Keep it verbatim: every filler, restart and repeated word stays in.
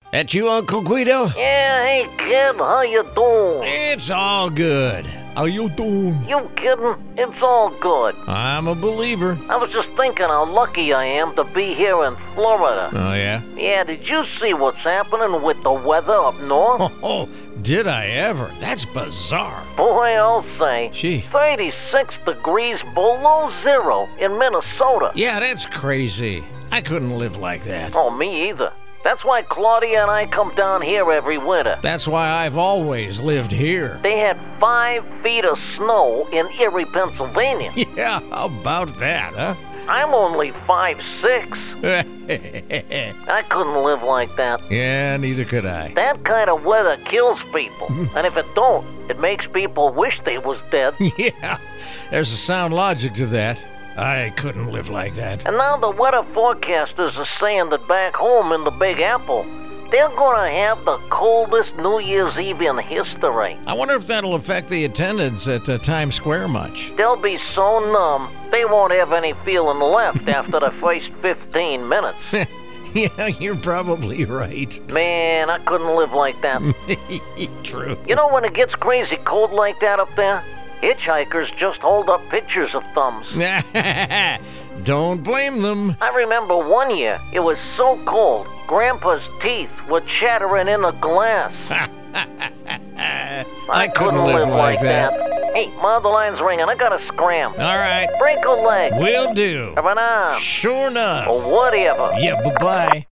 That you, Uncle Guido? Yeah, hey kid, how you doing? It's all good. How you doing? You kidding? It's all good. I'm a believer. I was just thinking how lucky I am to be here in Florida. Oh, yeah? Yeah, did you see what's happening with the weather up north? Oh, did I ever? That's bizarre. Boy, I'll say. Gee. thirty-six degrees below zero in Minnesota. Yeah, that's crazy. I couldn't live like that. Oh, me either. That's why Claudia and I come down here every winter. That's why I've always lived here. They had five feet of snow in Erie, Pennsylvania. Yeah, how about that, huh? I'm only five six. I couldn't live like that. Yeah, neither could I. That kind of weather kills people. And if it don't, it makes people wish they was dead. Yeah, there's a sound logic to that. I couldn't live like that. And now the weather forecasters are saying that back home in the Big Apple, they're gonna have the coldest New Year's Eve in history. I wonder if that'll affect the attendance at uh, Times Square much. They'll be so numb, they won't have any feeling left after the first fifteen minutes. Yeah, you're probably right. Man, I couldn't live like that. True. You know when it gets crazy cold like that up there? Hitchhikers just hold up pictures of thumbs. Don't blame them. I remember one year, it was so cold, Grandpa's teeth were chattering in the glass. I, I couldn't live like that. Hey, my the line's ringing. I gotta scram. All right. Break a leg. Will do. Have an arm. Sure enough. Or whatever. Yeah, bye-bye.